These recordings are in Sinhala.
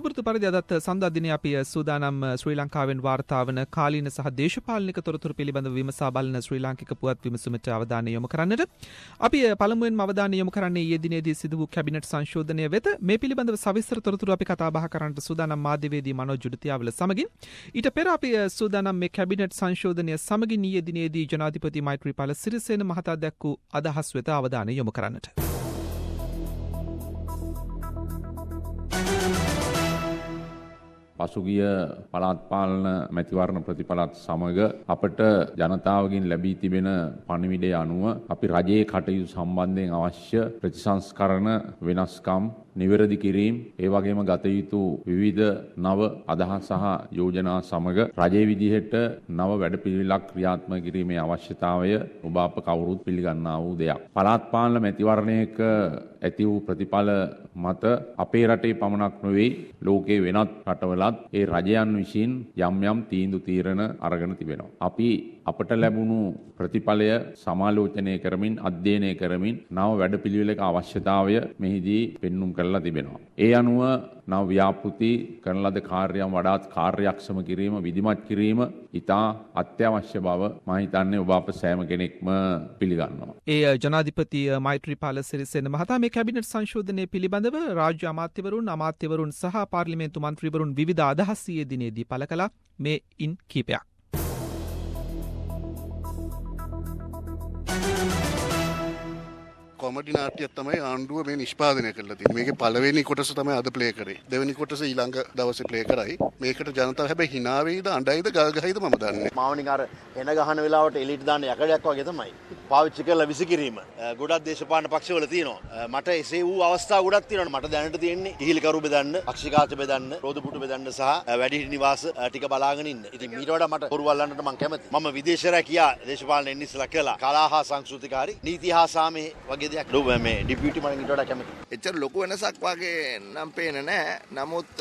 පසුපුරුදු පරිදි අදත් සඳුදා දිනේ අපි සූදානම් ශ්‍රී ලංකාවෙන් වාර්තා වන කාලීන සහ දේශපාලනික තොරතුරු පිළිබඳව විමසා බලන ශ්‍රී ලාංකික පුවත් විමසුමට අවධානය යොමු කරන්නට අපි පළමුවෙන්ම අවධානය යොමු කරන්නේ ඊයේ දිනේදී සිදු වූ කැබිනට් සංශෝධනය වෙත. මේ පිළිබඳව සවිස්තර තොරතුරු අපි කතා බහ කරන්නට සූදානම් මාධ්‍යවේදී මනෝජ් ජුඩිතියාවල සමගින්. ඊට පෙර අපි සූදානම් මේ කැබිනට් සංශෝධනය සමගින් ඊයේ දිනේදී ජනාධිපති මෛත්‍රීපාල සිරිසේන මහතා දැක් වූ අදහස් වෙත අවධානය යොමු කරන්නට. පසුගිය පළාත් පාලන මැතිවරණ ප්‍රතිපලත් සමග අපට ජනතාවගෙන් ලැබී තිබෙන පණිවිඩය අනුව අපි රජයේ කටයුතු සම්බන්ධයෙන් අවශ්‍ය ප්‍රතිසංස්කරණ වෙනස්කම් නිවැරදි කිරීම ඒ වගේම ගත යුතු විවිධ නව අදහස් සහ යෝජනා සමග රජයේ විදිහට නව වැඩපිළිවෙලක් ක්‍රියාත්මක කිරීමේ අවශ්‍යතාවය ඔබ අප කවුරුත් පිළිගන්නා වූ දෙයක්. පළාත් පාලන මැතිවරණයක ඇති වූ ප්‍රතිඵල මත අපේ රටේ පමණක් නොවේ ලෝකයේ වෙනත් රටවලත් ඒ රජයන් විසින් යම් යම් තීන්දුව තීරණ අරගෙන තිබෙනවා. අපි අපට ලැබුණු ප්‍රතිඵලය සමාලෝචනය කරමින් අධ්‍යයනය කරමින් නව වැඩපිළිවෙලක අවශ්‍යතාවය මෙහිදී පෙන්눔 කරලා තිබෙනවා. ඒ අනුව නව ව්‍යාපෘති කරන ලද කාර්යයන් වඩාත් කාර්යක්ෂම කිරීම විධිමත් කිරීම ඉතා අත්‍යවශ්‍ය බව මම හිතන්නේ ඔබ අප සෑම කෙනෙක්ම පිළිගන්නවා. ඒ ජනාධිපති මෛත්‍රීපාල සිරිසේන මහතා මේ කැබිනට් සංශෝධනය පිළිබඳව රාජ්‍ය අමාත්‍යවරුන් සහ පාර්ලිමේන්තු මන්ත්‍රීවරුන් විවිධ අදහස් ඊයේ දිනේදී පළ කළා. මේ ඉන් කීපයක්. කොමඩි නාට්‍යයක් තමයි ආණ්ඩුව මේ නිෂ්පාදනය කරලා තියෙන්නේ. මේකේ පළවෙනි කොටස තමයි අද ප්ලේ කරේ. දෙවෙනි කොටස ඊළඟ දවසේ ප්ලේ කරයි. මේකට ජනතාව හැබැයි hina වෙයිද, අඬයිද, ගල් ගහයිද මම දන්නේ. මාවනික අර එන ගහන වෙලාවට එලිට දාන්න යකඩයක් වගේ තමයි. පාවිච්චි කරලා විසිකිරීම. ගොඩක් දේශපාලන පක්ෂවල තියෙනවා. මට එසේ වූ අවස්ථා ගොඩක් තියෙනවා. මට දැනට තියෙන්නේ ඉහිලිකරු බෙදන්න, පක්ෂිකාච බෙදන්න, රෝදපුටු බෙදන්න සහ වැඩිහිටි නිවාස ටික බලාගෙන ඉන්න. ඉතින් මීට වඩා මට පොරු වල්ලන්නට මම කැමතියි. මම විදේශ රැකියා දේශපාලන එන්න ඉස්සලා කළා. කලා හා සංස්කෘතිකාරී, නීති හා සාමයේ වගේ මේ ඩිපියුටි මම ඊට වඩා කැමතියි. එච්චර ලොකු වෙනසක් වගේ නම් පේන්නේ නැහැ. නමුත්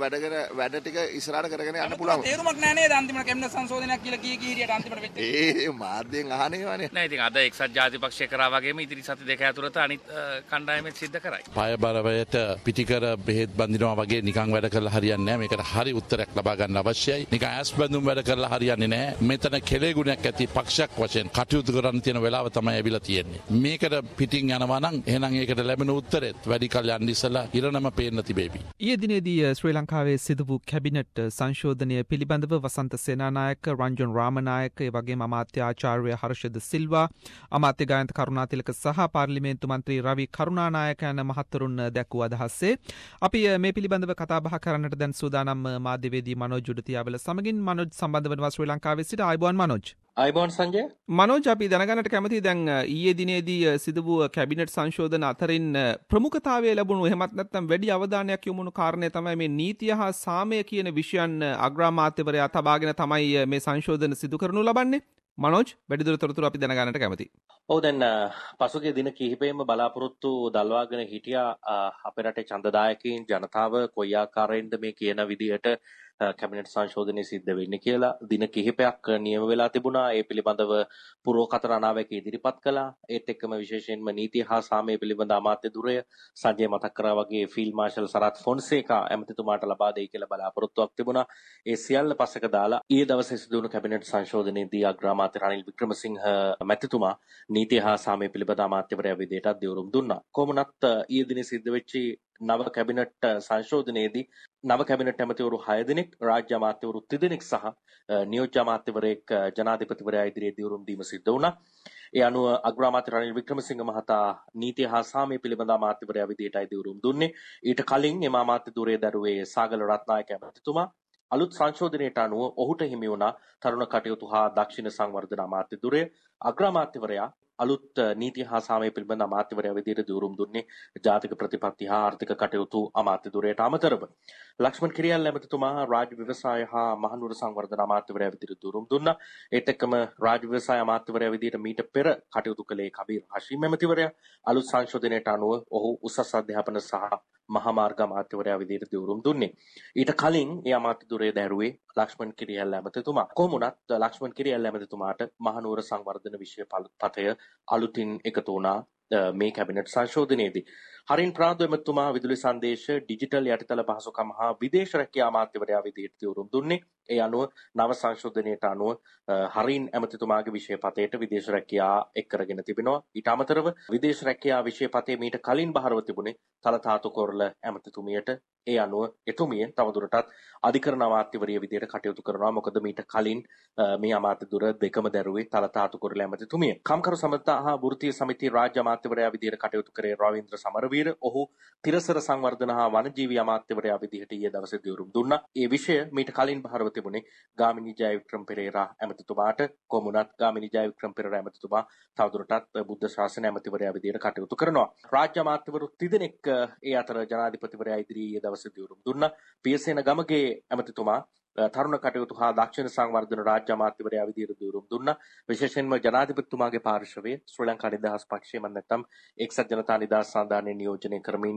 වැඩ ටික ඉස්සරහට කරගෙන යන්න පුළුවන්. තේරුමක් නැහැ නේද අන්තිමට කැබිනට් සංශෝධනයක් කියලා කී හිටියට අන්තිමට වෙච්ච. ඒ මාධ්‍යෙන් අහනේවනේ. නෑ ඉතින් අද එක්සත් ජාතික පක්ෂය කරා වගේම ඉදිරි සති දෙක ඇතුළත අනිත් කණ්ඩායමෙත් සිද්ධ කරයි. පය බලවයට පිටිකර බෙහෙත් බඳිනවා වගේ නිකන් වැඩ කරලා හරියන්නේ නැහැ. මේකට හරි උත්තරයක් ලබා ගන්න අවශ්‍යයි. නිකන් ඇස් බඳුම් වැඩ කරලා හරියන්නේ නැහැ. මෙතන කෙලෙ ගුණයක් ඇති පක්ෂයක් වශයෙන් කටයුතු කරන්න තියෙන වෙලාව තමයි ඇවිල්ලා තියෙන්නේ. මේකට පිටින් යනවා නම් එහෙනම් ඒකට ලැබෙන උත්තරෙත් වැඩි කල් යන්න ඉස්සලා ඉරණම පේන්න තිබේවි. ඊයේ දිනේදී ශ්‍රී ලංකාවේ සිදු වූ කැබිනට් සංශෝධනය පිළිබඳව වසන්ත සේනානායක, රංජන් රාමනායක, ඒ වගේම අමාත්‍ය ආචාර්ය හර්ෂද සිල්වා, අමාත්‍ය ගායන්ත කරුණාතිලක සහ පාර්ලිමේන්තු මන්ත්‍රී රවි කරුණානායක යන මහත්වරුන් දැක් වූ අදහස්සේ අපි මේ පිළිබඳව කතා බහ කරන්නට දැන් සූදානම් මාධ්‍යවේදී මනෝජ් ජුඩිතියාවල සමගින්. මනෝජ් සම්බන්ධ වෙනවා ශ්‍රී ලංකාවේ සිට. ආයුබෝවන් මනෝජ්. ආයුබෝවන් සංජය. මනෝජ් අපි දැනගන්නට කැමතියි දැන් ඊයේ දිනේදී සිදු වූ කැබිනට් සංශෝධන අතරින් ප්‍රමුඛතාවය ලැබුණු එහෙමත් නැත්නම් වැඩි අවධානයක් යොමුණු කාරණය තමයි මේ නීතිය හා සාමය කියන විෂයන් අග්‍රාමාත්‍යවරයා තබාගෙන තමයි මේ සංශෝධන සිදු කරනු ලබන්නේ. මනෝජ් වැඩිදුර තොරතුරු අපි දැනගන්නට කැමතියි. ඔව් දැන් පසුගිය දින කිහිපෙම බලාපොරොත්තු දල්වාගෙන හිටියා අපේ රටේ ඡන්දදායකයින් ජනතාව කොයි ආකාරයෙන්ද මේ කියන විදිහට කැබිනට් සංශෝධනය සිද්ධ වෙන්නේ කියලා. දින කිහිපයක් නියම වෙලා තිබුණා. ඒ පිළිබඳව පුරෝකතර අනාවැක ඉදිරිපත් කළා. ඒත් එක්කම විශේෂයෙන්ම නීතිය හා සාමය පිළිබඳ අමාත්‍ය ධුරය සංජය මතක් කරා වගේ ෆීල්ඩ් මාර්ෂල් සරත් ෆොන්සේකා ඇමතිතුමාට ලබා දෙයි කියලා බලාපොරොත්තුවක් තිබුණා. ඒ සියල්ල පස්සක දාලා ඊයේ දවසේ සිදු වුණු කැබිනට් සංශෝධනයේදී අග්‍රාමාත්‍ය රනිල් වික්‍රමසිංහ මැතිතුමා නීතිය හා සාමය පිළිබඳ අමාත්‍යවරයා විදිහට දියුරුම් දුන්නා. කොහොමනත් ඊයේ දිනේ සිද්ධ වෙච්ච නව කැබිනට් සංශෝධනයේදී නව කැබිනට් ඇමතිවරු 6 දෙනෙක්, රාජ්‍ය අමාත්‍යවරු 3 දෙනෙක් සහ නියෝජ්‍ය අමාත්‍යවරයෙක් ජනාධිපතිවරයා ඉදිරියේ දියුරුම් දීම සිද්ධ වුණා. ඒ අනුව අග්‍රාමාත්‍ය රනිල් වික්‍රමසිංහ මහතා නීතිය හා සාමය පිළිබඳ අමාත්‍යවරයා විදිහටයි දියුරුම් දුන්නේ. ඊට කලින් එම අමාත්‍ය ධුරය දරුවේ සාගල රත්නායක ඇමතිතුමා. අලුත් සංශෝධනයට අනුව ඔහුට හිමි වුණා තරුණ කටයුතු හා දක්ෂිණ සංවර්ධන අමාත්‍ය ධුරය. අග්‍රාමාත්‍යවරයා අලුත් නීතිය හා සාමය පිළිබඳ අමාත්‍යවරයා විදිහට දියුරුම් දුන්නේ ජාතික ප්‍රතිපත්ති හා ආර්ථික කටයුතු අමාත්‍ය ධුරයට අමතරව. ලක්ෂ්මන් කිරියල්ල ඇමතිතුමා රාජ්‍ය ව්‍යවසාය හා මහනුවර සංවර්ධන අමාත්‍යවරයා විදිහට දියුරුම් දුන්නා. ඒත් එක්කම රාජ්‍ය ව්‍යවසාය අමාත්‍යවරයා විදිහට මීට පෙර කටයුතු කළේ කබීර් හෂීම් ඇමතිවරයා. අලුත් සංශෝධනයට අනුව ඔහු උසස් අධ්‍යාපන සහ මහාමාර්ග අමාත්‍යවරයා විදිහට දියුරුම් දුන්නේ. ඊට කලින් ඒ අමාත්‍ය ධුරය දැරුවේ ලක්ෂ්මන් කිරියල්ල ඇමතිතුමා. කොහොම වුණත් ලක්ෂ්මන් කිරියල්ල ඇමතිතුමාට මහනුවර සංවර්ධන විෂය පතය අලුතින් එකතු වුණා මේ කැබිනට් සංශෝධනයේදී. හරින් ප්‍රාන්දු එමෙතුමා විදුලි සංදේශ ඩිජිටල් යටිතල පහසුකම් හා විදේශ රැකියා අමාත්‍යවරයා විදිහට තීරුම් දුන්නේ. ඒ අනුව නව සංශෝධනයට අනුව හරින් ඇමතිතුමාගේ විෂය පතයට විදේශ රැකියා එක් කරගෙන තිබෙනවා. ඊට අමතරව විදේශ රැකියා විෂය පතේ මීට කලින් බහරව තිබුණේ තලතාතු කොරළ ඇමතිතුමියට. ඒ අනුව එතුමිය තවදුරටත් අධිකරණ අමාත්‍යවරිය විදිහට කටයුතු කරනවා. මොකද මීට කලින් මේ අමාත්‍ය දුර දෙකම දැරුවේ තලතාතු කොරළ ඇමතිතුමිය. කම්කරු සමතා හා වෘත්තීය සමිතිය රාජ්‍ය අමාත්‍යවරයා විදිහට කටයුතු කරේ රවීන්ද්‍ර සමරවීර. ඔහු තිරසර සංවර්ධන හා වනජීවී අමාත්‍යවරයා විදිහට ඊයේ දවසේ දියුරුම් දුන්නා. ඒ විෂය මීට කලින් බහරව තිබුණේ ගාමිණී ජයවික්‍රම පෙරේරා ඇමතිතුමාට. කොමුණත් ගාමිණී ජයවික්‍රම පෙරේරා ඇමතිතුමා තවදුරටත් බුද්ධ ශාසන ඇමතිවරයා විදිහට කටයුතු කරනවා. රාජ්‍ය අමාත්‍යවරු තිදෙනෙක් ඒ අතර ජනාධිපතිවරයා ඉදිරියේ දවසේ දියුරුම් දුන්නා. පියසේන ගමගේ ඇමතිතුමා තරුණ කටයුතු හා දක්ෂිණ සංවර්ධන රාජ්‍ය අමාත්‍යවරයා විදිහට දියුරුම් දුන්නා. විශේෂයෙන්ම ජනාධිපතිතුමාගේ පාර්ශවයේ ශ්‍රී ලංකා නිදහස් පක්ෂය නැත්නම් එක්සත් ජනතා නිදහස් සන්ධානයේ නියෝජනය කරමින්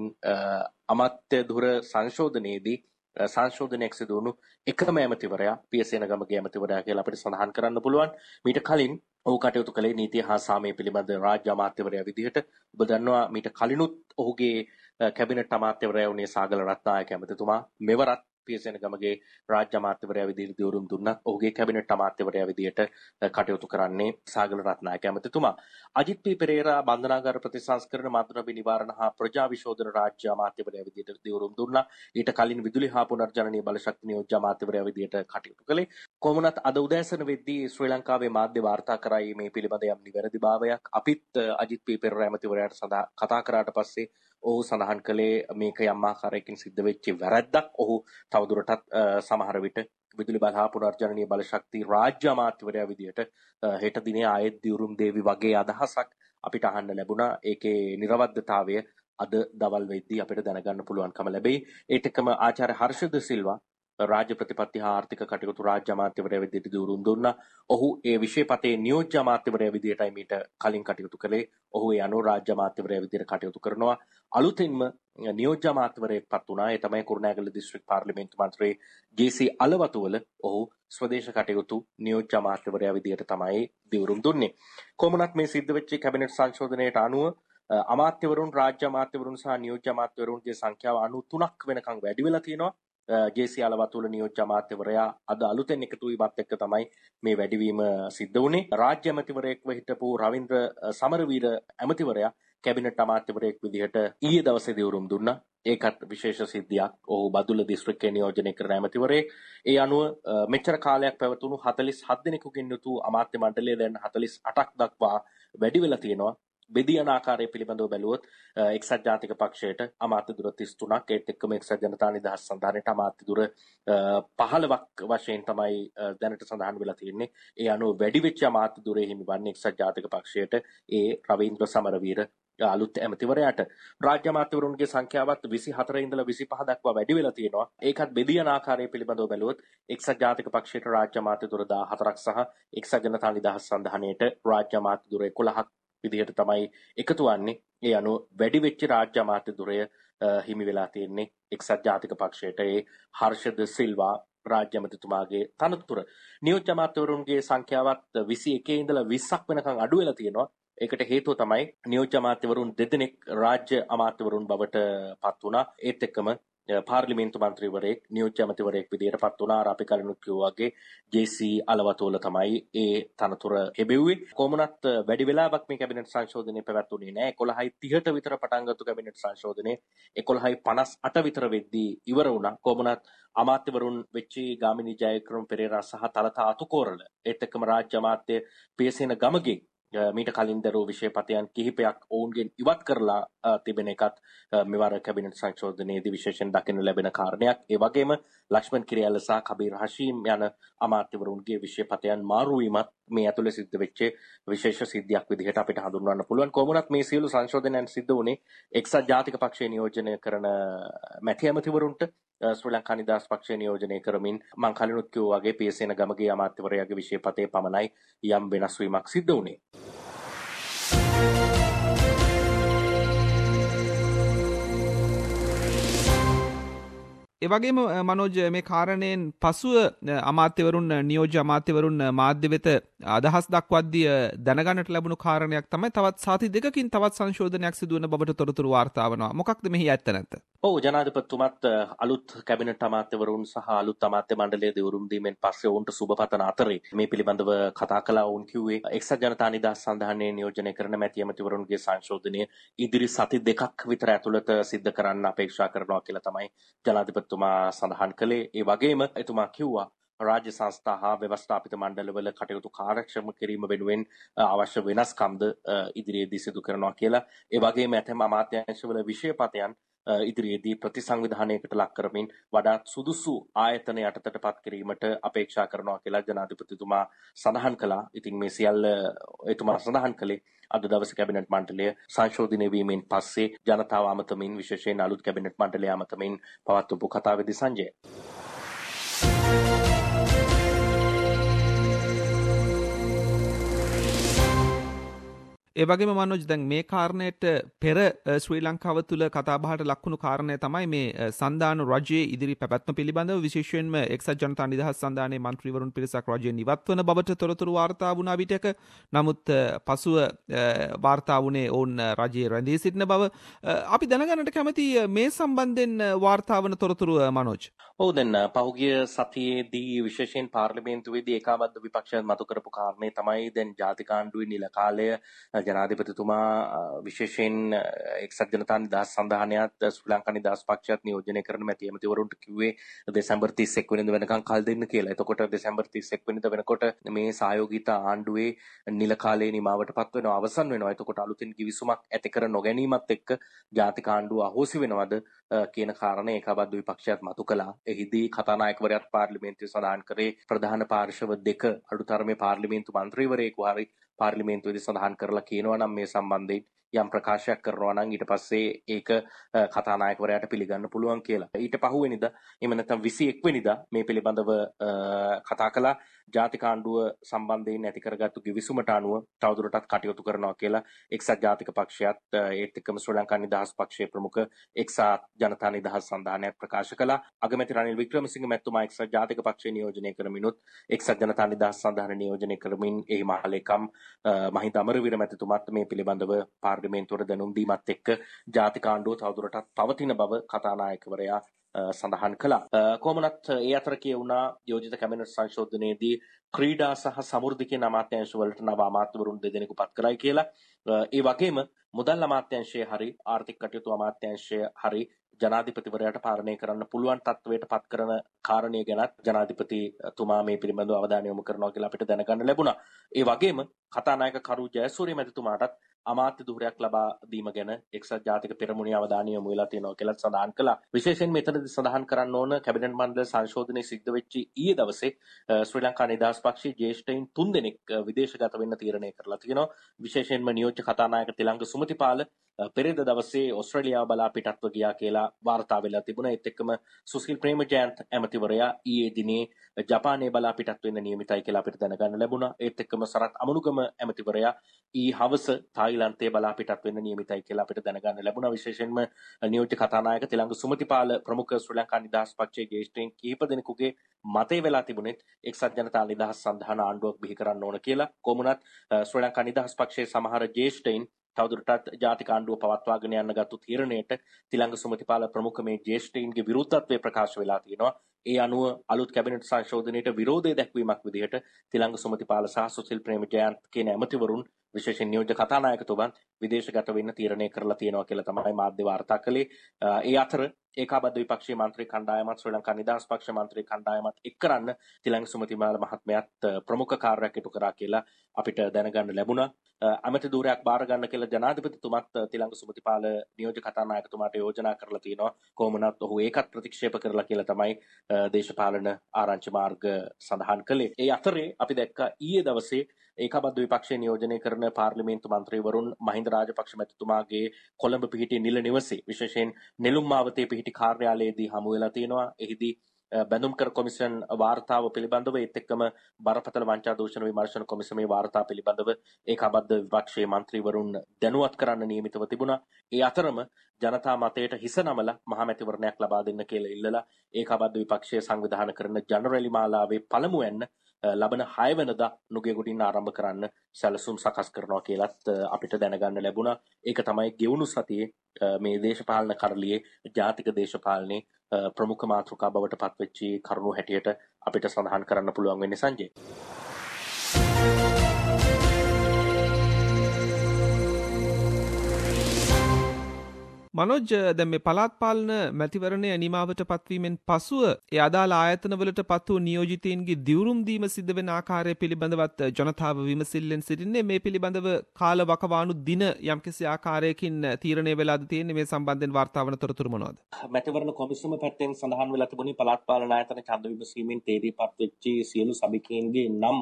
අමාත්‍ය ධුර සංශෝධනයේදී සංශෝධනයක් සිදු වුණු එකම ඇමතිවරයා පියසේන ගමගේ ඇමතිවරයා කියලා අපිට සඳහන් කරන්න පුළුවන්. මීට කලින් ඔහු කටයුතු කළේ නීතිය හා සාමය පිළිබඳ රාජ්‍ය අමාත්‍යවරයා විදිහට. ඔබ දන්නවා මීට කලිනුත් ඔහුගේ කැබිනට් අමාත්‍යවරයා වුණේ සාගල රත්නායක ඇමතිතුමා. මෙවරත් පියසේන ගමගේ රාජ්‍ය අමාත්‍යවරයා විදිහට දියුරුම් දුන්නත් ඔහුගේ කැබිනට් අමාත්‍යවරයා විදිහට කටයුතු කරන්නේ සාගල රත්නායක ඇමතිතුමා. අජිත් පී පෙරේරා බන්ධනාගාර ප්‍රතිසංස්කරණ මද්ද්‍රව්‍ය නිවාරණ හා ප්‍රජා විශෝධන රාජ්‍ය අමාත්‍යවරයා විදිහට දියුරුම් දුන්නා. ඊට කලින් විදුලි හා පුනර්ජනනීය බලශක්ති නියෝජ්‍ය අමාත්‍යවරයා විදිහට කටයුතු කළේ. කොමුණත් අද උදෑසන වෙද්දී ශ්‍රී ලංකාවේ මාධ්‍ය වාර්තා කරයි මේ පිළිබඳ යම් නිවැරදිභාවයක්. අපිත් අජිත් පී පෙරේරා ඇමතිවරයාට කතා කරාට පස්සේ ඔහු සඳහන් කළේ මේක යම් ආකාරයකින් සිද්ධ වෙච්ච වැරැද්දක්. ඔහු තවදුරටත් සමහර විට විදුලි බල හා පුනර්ජනනීය බලශක්ති රාජ්‍ය අමාත්‍යවරයා විදිහට හෙට දිනේ ආයෙත් දියුරුම් දේවි වගේ අදහසක් අපිට අහන්න ලැබුණා. ඒකේ නිර්වද්‍යතාවය අද දවල් වෙද්දී අපිට දැනගන්න පුළුවන්කම ලැබෙයි. ඒත් එක්කම ආචාර්ය හර්ෂද සිල්වා රාජ්‍ය ප්‍රතිපත්ති හා ආර්ථික කටයුතු රාජ්‍ය අමාත්‍යවරයා විදිහට දියුරුම් දුන්නා. ඔහු ඒ විෂය පතේ නියෝජ්‍ය අමාත්‍යවරයා විදිහටයි මීට කලින් කටයුතු කළේ. ඔහු ඒ අනුව රාජ්‍ය අමාත්‍යවරයා විදිහට කටයුතු කරනවා. අලුතින්ම නියෝජ්‍ය අමාත්‍යවරයෙක් පත් වුණා. ඒ තමයි කුරුණෑගල දිස්ත්‍රික් පාර්ලිමේන්තු මන්ත්‍රී ජේ.සී. අලවතුවල. ඔහු ස්වදේශ කටයුතු නියෝජ්‍ය අමාත්‍යවරයා විදිහට තමයි දියුරුම් දුන්නේ. කොමුණත් මේ සිද්ධ වෙච්ච කැබිනට් සංශෝධනයට අනුව අමාත්‍යවරුන් රාජ්‍ය අමාත්‍යවරුන් සහ නියෝජ්‍ය අමාත්‍යවරුන්ගේ සංඛ්‍යාව 93ක් වෙනකන් වැඩි වෙලා තියෙනවා. ජේ.සී. අලවතුල නියෝජ්‍ය අමාත්‍යවරයා අද අලුතෙන් එකතු වීමත් එක්ක තමයි මේ වැඩිවීම සිද්ධ වුණේ. රාජ්‍ය ඇමතිවරයෙක්ව හිටපු රවීන්ද්‍ර සමරවීර ඇමතිවරයා කැබිනට් අමාත්‍යවරයෙක් විදිහට ඊයේ දවසේ දියුරුම් දුන්නා. ඒකත් විශේෂ සිද්ධියක්. ඔහු බදුල්ල දිස්ත්‍රික්කයේ නියෝජනය කරන ඇමතිවරයෙක්. ඒ අනුව මෙච්චර කාලයක් පැවතුණු 47 දෙනෙකුගෙන් යුතු අමාත්‍ය මණ්ඩලය දැන් 48ක් දක්වා වැඩි වෙලා තියෙනවා. බෙදියන ආකාරය පිළිබඳව බැලුවොත් එක්සත් ජාතික පක්ෂයට අමාත්‍ය දුර 33ක්, ඒත් එක්කම එක්සත් ජනතා නිදහස් සන්ධානයට අමාත්‍ය දුර 15ක් වශයෙන් තමයි දැනට සඳහන් වෙලා තියෙන්නේ. ඒ අනුව වැඩි වෙච්ච අමාත්‍ය දුරේ හිමිවන්නේ එක්සත් ජාතික පක්ෂයට ඒ රවීන්ද්‍ර සමරවීර අලුත් ඇමතිවරයාට. රාජ්‍ය අමාත්‍යවරුන්ගේ සංඛ්‍යාවත් 24 ඉඳලා 25 දක්වා වැඩි වෙලා තියෙනවා. ඒකත් බෙදියන ආකාරය පිළිබඳව බැලුවොත් එක්සත් ජාතික පක්ෂයට රාජ්‍ය අමාත්‍ය දුර 14ක් සහ එක්සත් ජනතා නිදහස් සන්ධානයට රාජ්‍ය අමාත්‍ය දුර 11ක් විදිහට තමයි එකතු වන්නේ. ඒ අනුව වැඩි වෙච්ච රාජ්‍ය අමාත්‍ය දුරය හිමි වෙලා තියෙන්නේ එක්සත් ජාතික පක්ෂයට. ඒ හර්ෂද සිල්වා රාජ්‍ය අමාත්‍යතුමාගේ තනතුර. නියෝජ්‍ය අමාත්‍යවරුන්ගේ සංඛ්‍යාවත් 21 ඉඳලා 20ක් වෙනකන් අඩු වෙලා තියෙනවා. ඒකට හේතුව තමයි නියෝජ්‍ය අමාත්‍යවරුන් දෙදෙනෙක් රාජ්‍ය අමාත්‍යවරුන් බවට පත් වුණා. ඒත් එක්කම පාර්ලිමේන්තු මන්ත්‍රීවරයෙක් නියෝජ්‍ය අමාත්‍යවරයෙක් විදිහට පත් වුණා. අපි කලිනුත් කිව්වා වගේ ජේ.සී. අලවතුල තමයි ඒ තනතුර ලැබෙව්වේ. කොමුණත් වැඩි වෙලාවක් මේ කැබිනට් සංශෝධනය පැවැත්වුණේ නැහැ. 11:30ට විතර පටන් ගත්ත කැබිනට් සංශෝධනය 11:58 විතර වෙද්දී ඉවර වුණා. කොමුණත් අමාත්‍යවරුන් වෙච්චි ගාමිණී ජයවික්‍රම පෙරේරා සහ තලතා අතුකෝරළ ඒත් එක්කම රාජ්‍ය අමාත්‍ය පියසේන ගමගේ මීට කලින් දරූ විෂය පතයන් කිහිපයක් ඔවුන්ගෙන් ඉවත් කරලා තිබෙන එකත් මෙවර කැබිනට් සංශෝධනයේදී විශේෂයෙන් දකින්න ලැබෙන කාරණයක්. ඒ වගේම ලක්ෂ්මන් කිරියල්ල සහ කබීර් හෂීම් යන අමාත්‍යවරුන්ගේ විෂය පතයන් මාරු වීමත් මේ ඇතුළේ සිද්ධ වෙච්ච විශේෂ සිද්ධියක් විදිහට අපිට හඳුන්වන්න පුළුවන්. කොහොමවත් මේ සියලු සංශෝධනයන් සිද්ධ වුණේ එක්සත් ජාතික පක්ෂය නියෝජනය කරන මැති ඇමතිවරුන්ට ශ්‍රී ලංකා නිදහස් පක්ෂය නියෝජනය කරමින් මං කලිනුත් කිව්වා වගේ පියසේන ගමගේ අමාත්‍යවරයාගේ විෂය පතේ පමණයි යම් වෙනස් වීමක් සිද්ධ වුණේ. එවගේම මනෝජ් මේ කාරණයෙන් පසුව අමාත්‍යවරුන් නියෝජ්‍ය අමාත්‍යවරුන් මාධ්‍ය වෙත අදහස් දක්වද්දී දැනගන්නට ලැබුණු කාරණයක් තමයි තවත් සති දෙකකින් තවත් සංශෝධනයක් සිදු වෙන බවට තොරතුරු වාර්තා වෙනවා. මොකක්ද මෙහි ඇත්ත නැත්ත? ඔව් ජනාධිපතිතුමත් අලුත් කැබිනට් අමාත්‍යවරුන් සහ අලුත් අමාත්‍ය මණ්ඩලයේ දිවුරුම් දීමෙන් පස්සේ ඔවුන්ට සුබපතන අතරේ මේ පිළිබඳව කතා කළා. ඔවුන් කිව්වේ එක්සත් ජනතා නිදහස් සන්ධානයේ නියෝජනය කරන මැති ඇමතිවරුන්ගේ සංශෝධනය ඉදිරි සති දෙකක් විතර ඇතුළත සිද්ධ කරන්න අපේක්ෂා කරනවා කියලා තමයි ජනාධිපතිතුමා සඳහන් කළේ. ඒ වගේම එතුමා කිව්වා රාජ්‍ය සංස්ථා හා ව්‍යවස්ථාපිත මණ්ඩලවල කටයුතු කාර්යක්ෂම කිරීම වෙනුවෙන් අවශ්‍ය වෙනස්කම්ද ඉදිරියේදී සිදු කරනවා කියලා. ඒ වගේම ඇතැම් අමාත්‍යාංශවල විෂයපතයන් ඉදිරියේදී ප්‍රතිසංවිධානයකට ලක් කරමින් වඩාත් සුදුසු ආයතන යටතට පත් කිරීමට අපේක්ෂා කරනවා කියලා ජනාධිපතිතුමා සඳහන් කළා. ඉතින් මේ සියල්ල එතුමා සඳහන් කළේ අද දවසේ කැබිනට් මණ්ඩලය සංශෝධනය වීමෙන් පස්සේ ජනතාව අමතමින් විශේෂයෙන් අලුත් කැබිනට් මණ්ඩලය අමතමින් පවත්වපු කතාවේදී සංජය. ඒ වගේම මනෝජ් දැන් මේ කාරණයට පෙර ශ්‍රී ලංකාව තුළ කතාබහට ලක්වුණු කාරණය තමයි මේ සන්දාන රජයේ ඉදිරි පැවැත්ම පිළිබඳව විශේෂයෙන්ම එක්සත් ජනතා නිදහස් සන්ධානයේ මන්ත්‍රීවරුන් පිරිසක් රජයෙන් ඉවත් වන බවට තොරතුරු වාර්තා වුණා විටක. නමුත් පසුව වාර්තා වුණේ ඔවුන් රජයේ රැඳී සිටින බව. අපි දැනගන්නට කැමති මේ සම්බන්ධයෙන් වාර්තා වන තොරතුරු මනෝජ්. ඔව් දැන් පහුගිය සතියේදී විශේෂයෙන් පාර්ලිමේන්තුවේදී ඒකාබද්ධ විපක්ෂයන් මතු කරපු කාරණේ තමයි දැන් ජාතික ආණ්ඩුවේ නිල කාලය ජනාධිපතිතුමා විශේෂයෙන් එක්සත් ජනතා නිදහස් සන්ධානයත් ශ්‍රී ලංකා නිදහස් පක්ෂයත් නියෝජනය කරන මැති ඇමතිවරුන්ට කිව්වේ දෙසැම්බර් 31 වෙනිදා වෙනකන් කල් දෙන්න කියලා. එතකොට දෙසැම්බර් 31 වෙනිදා වෙනකොට මේ සහයෝගීත ආණ්ඩුවේ නිල කාලයේ නිමාවටපත් වෙනවා, අවසන් වෙනවා. එතකොට අලුතින් කිවිසුමක් ඇති කර නොගැනීමත් එක්ක ජාතික ආණ්ඩුව අහෝසි වෙනවද කියන කාරණේ ඒකාබද්ධ විපක්ෂයත් මතු කළා. එහිදී කතානායකවරයාත් පාර්ලිමේන්තුවේ සඳහන් කරේ ප්‍රධාන පාර්ශව දෙක අඩුතරමේ පාර්ලිමේන්තු මන්ත්‍රීවරයෙකු හරි පාර්ලිමේන්තුවේදී සඳහන් කරලා කියනවා නම් මේ සම්බන්ධයෙන් යම් ප්‍රකාශයක් කරනවා නම් ඊට පස්සේ ඒක කතානායකවරයාට පිළිගන්න පුළුවන් කියලා. ඊට පහුවෙනිදා එහෙම නැත්නම් 21 වෙනිදා මේ පිළිබඳව කතා කළා. ජාතික ආණ්ඩුව සම්බන්ධයෙන් ඇති කරගත්තු කිවිසුමට අනුව තවදුරටත් කටයුතු කරනවා කියලා එක්සත් ජාතික පක්ෂයත් ඒත් එක්කම ශ්‍රී ලංකා නිදහස් පක්ෂයේ ප්‍රමුඛ එක්සත් ජනතා නිදහස් සන්ධානයක් ප්‍රකාශ කළා. අගමැති රනිල් වික්‍රමසිංහ මැතිතුමා එක්සත් ජාතික පක්ෂයේ නියෝජනය කරමිනුත් එක්සත් ජනතා නිදහස් සන්ධාන නියෝජනය කරමින් එහි මහලේකම් මහින්ද අමරවීර මැතිතුමාත් මේ පිළිබඳව පාර්ලිමේන්තුවට දැනුම් දීමත් එක්ක ජාතික ආණ්ඩුව තවදුරටත් පවතින බව කතානායකවරයා සඳහන් කළා. කොහොමනත් ඒ අතර කියවුණා යෝජිත කැබිනට් සංශෝධනයේදී ක්‍රීඩා සහ සමෘද්ධි කියන අමාත්‍යාංශ වලට නව අමාත්‍යවරුන් දෙදෙනෙකු පත් කරයි කියලා. ඒ වගේම මුදල් අමාත්‍යාංශයේ හරි ආර්ථික කටයුතු අමාත්‍යාංශය හරි ජනාධිපතිවරයාට පාලනය කරන්න පුළුවන් තත්වයට පත් කරන කාරණය ගැනත් ජනාධිපතිතුමා මේ පිළිබඳව අවධානය යොමු කරනවා කියලා අපිට දැනගන්න ලැබුණා. ඒ වගේම කතානායක කරු ජයසූරිය මැතිතුමාටත් අමාත්‍ය ධුරයක් ලබා දීම ගැන එක්සත් ජාතික පෙරමුණේ අවධානය යොමු වෙලා තියෙනවා කියලා සඳහන් කළා. විශේෂයෙන් මෙතනදී සඳහන් කරන්න ඕන කැබිනට් මණ්ඩල සංශෝධනයේ සිද්ධ වෙච්ච ඊයේ දවසේ ශ්‍රී ලංකා නිදහස් පක්ෂයේ ජ්‍යෙෂ්ඨයින් 3 දෙනෙක් විදේශගත වෙන්න තීරණය කරලා තියෙනවා. විශේෂයෙන්ම නියෝජ්‍ය කතානායක තිලංග සුමතිපාල පෙරේද දවසේ ඕස්ට්‍රේලියාව බලා පිටත්ව ගියා කියලා වාර්තා වෙලා තිබුණා. ඒත් එක්කම සුසිල් ප්‍රේමජයන්ත ඇමතිවරයා ඊයේ දිනේ ජපානයේ බලා පිටත් වෙන්න නියමිතයි කියලා අපිට දැනගන්න ලැබුණා. ඒත් එක්කම සරත් අමනුගම ඇමතිවරයා ඊ හවස තායිලන්තයේ බලා පිටත් වෙන්න නියමිතයි කියලා අපිට දැනගන්න ලැබුණා. විශේෂයෙන්ම නියෝජ්‍ය කතානායක තිලංග සුමතිපාල ප්‍රමුඛ ශ්‍රී ලංකා නිදහස් පක්ෂයේ ජ්‍යෙෂ්ඨයින් කිහිප දෙනෙකුගේ මතය වෙලා තිබුණෙත් එක්සත් ජනතා නිදහස් සන්ධාන ආණ්ඩුවක් බිහි කරන්න ඕන කියලා. කොමුණත් ශ්‍රී ලංකා නිදහස් පක්ෂයේ සමහර ජ්‍යෙෂ්ඨයින් තවදුරටත් ජාතික ආණ්ඩුව පවත්වාගෙන යන්න ගත්තු තීරණයට තිලංග සුමතිපාල ප්‍රමුඛ මේ ජ්‍යෙෂ්ඨයින්ගේ විරුද්ධත්වය ප්‍රකාශ වෙලා තියෙනවා. ඒ අනුව අලුත් කැබිනට් සංශෝධනයට විරෝධය දැක්වීමක් විදිහට තිලංග සුමතිපාල සහ සුසිල් ප්‍රේමජයන්ත කියන ඇමතිවරුන් විශේෂයෙන් නියෝජ්‍ය කතානායකතුමන් විදේශගත වෙන්න තීරණය කරලා තියෙනවා කියලා තමයි මාධ්‍ය වාර්තා කළේ. ඒ අතර ඒකාබද්ධ විපක්ෂීය මන්ත්‍රී කණ්ඩායමත් ශ්‍රී ලංකා නිදහස් පක්ෂ මන්ත්‍රී කණ්ඩායමත් එක්කරන්න තිලංග සුමතිපාල මහත්මයාත් ප්‍රමුඛ කාර්යයක් ඉටු කරා කියලා අපිට දැනගන්න ලැබුණා. අමති ධූරයක් බාර ගන්න කියලා ජනාධිපතිතුමත් තිලංග සුමතිපාල නියෝජ්‍ය කතානායකතුමාට යෝජනා කරලා තියෙනවා. කොහොමනත් ඔහු ඒකත් ප්‍රතික්ෂේප කරලා කියලා තමයි දේශපාලන ආරංචි මාර්ග සඳහන් කළේ. ඒ අතරේ අපි දැක්කා ඊයේ දවසේ ඒකාබද්ධ විපක්ෂයේ නියෝජනය කරන පාර්ලිමේන්තු මන්ත්‍රීවරුන් මහින්ද රාජපක්ෂ මැතිතුමාගේ කොළඹ පිහිටි නිල නිවසේ විශේෂයෙන් නෙළුම් මාවතේ පිහිටි කාර්යාලයේදී හමු වෙලා තියෙනවා. එහිදී බැඳුම්කර කොමිෂන් වාර්තාව පිළිබඳව ඒත් එක්කම බරපතල වංචා දූෂණ විමර්ශන කොමිසමේ වාර්තා පිළිබඳව ඒකාබද්ධ විපක්ෂයේ මන්ත්‍රීවරුන් දැනුවත් කරන්න නියමිතව තිබුණා. ඒ අතරම ජනතා මතයට හිස නමලා මහමැතිවරණයක් ලබා දෙන්න කියලා ඉල්ලලා ඒකාබද්ධ විපක්ෂයේ සංවිධානය කරන ජනරැලි මාලාවේ පළමුවැන්න ලබන 6 වෙනිදා නුගේගොඩින් ආරම්භ කරන්න සැලසුම් සකස් කරනවා කියලත් අපිට දැනගන්න ලැබුණා. ඒක තමයි ගෙවුණු සතියේ මේ දේශපාලන කරලියේ ජාතික දේශපාලනයේ ප්‍රමුඛ මාතෘකා බවට පත්වෙච්ච කරුණු හැටියට අපිට සඳහන් කරන්න පුළුවන් වෙන්නේ සංජය. මනෝජ් දැන් මේ පළාත් පාලන මැතිවරණය නිමාවට පත්වීමෙන් පසුව ඒ අදාළ ආයතනවලට පත් වූ නියෝජිතයින්ගේ දිවුරුම් දීම සිද්ධ වෙන ආකාරය පිළිබඳවත් ජනතාව විමසිල්ලෙන් සිටින්නේ. මේ පිළිබඳව කාල වකවානු දින යම්කිසි ආකාරයකින් තීරණය වෙලාද තියෙන්නේ? මේ සම්බන්ධයෙන් වාර්තා වන තොරතුරු මොනවද? මැතිවරණ කොමිසම පැත්තෙන් සඳහන් වෙලා තිබුණේ පළාත් පාලන ආයතන ඡන්ද විමසීමෙන් තේරීපත් වෙච්ච සියලු සභිකයන්ගේ නම්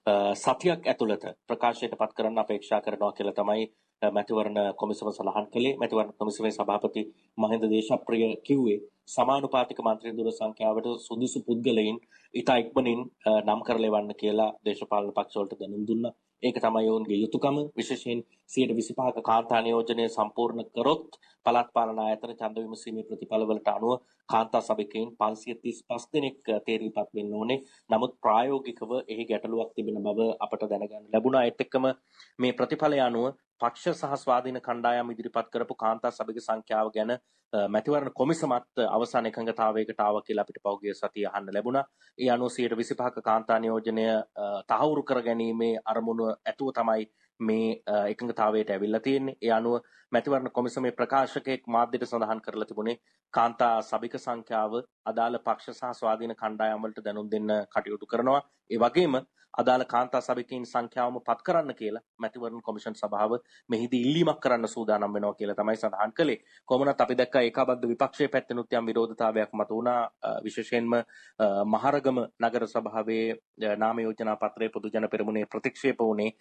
සතියක් ඇතුළත ප්‍රකාශයට පත් කරන්න අපේක්ෂා කරනවා කියලා තමයි මැතිවරණ කොමිසම සඳහන් කළේ. මැතිවරණ කොමිසමේ සභාපති මහින්ද දේශප්‍රිය කිව්වේ සමානුපාතික මන්ත්‍රී දුර සංඛ්‍යාවට සුදුසු පුද්ගලයින් ඉතා ඉක්මනින් නම් කරලෙවන්න කියලා දේශපාලන පක්ෂවලට දැනුම් දුන්නා. ඒක තමයි ඔවුන්ගේ යුතුයකම. විශේෂයෙන් 125ක කාන්තා නියෝජනය සම්පූර්ණ කරොත් පළාත් පාලන ආයතන ඡන්ද විමසීමේ ප්‍රතිඵලවලට අනුව කාන්තා සභිකයින් 535 දෙනෙක් තේරීපත් වෙන්න ඕනේ. නමුත් ප්‍රායෝගිකව එහි ගැටලුවක් තිබෙන බව අපට දැනගන්න ලැබුණා. ඒත් එක්කම මේ ප්‍රතිඵලය අනුව පක්ෂ සහ ස්වාධීන කණ්ඩායම් ඉදිරිපත් කරපු කාන්තා සභික සංඛ්‍යාව ගැන මැතිවරණ කොමිසමත් අවසාන එකඟතාවයකට ආවා කියලා අපිට පෞද්ගලික සතිය අහන්න ලැබුණා. ඒ අනුව 125ක කාන්තා නියෝජනය තහවුරු කර ගැනීමේ අරමුණ ඇතුව තමයි මේ එකඟතාවයට ඇවිල්ලා තියෙන්නේ. ඒ අනුව මැතිවරණ කොමිසමේ ප්‍රකාශකයෙක් මාධ්‍යට සඳහන් කරලා තිබුණේ කාන්තා සභික සංඛ්‍යාව අදාළ පක්ෂ සහ ස්වාධීන කණ්ඩායම් වලට දැනුම් දෙන්න කටයුතු කරනවා. ඒ වගේම අදාළ කාන්තා සභිකයින් සංඛ්‍යාවම පත් කරන්න කියලා මැතිවරණ කොමිෂන් සභාව මෙහිදී ඉල්ලීමක් කරන්න සූදානම් වෙනවා කියලා තමයි සඳහන් කළේ. කොහොමනත් අපි දැක්කා ඒකාබද්ධ විපක්ෂයේ පැත්තෙනුත් යම් විරෝධතාවයක් මත වුණා. විශේෂයෙන්ම මහරගම නගර සභාවේ නාම යෝජනා පත්‍රයේ පොදු ජන පෙරමුණේ ප්‍රතික්ෂේප වුණේ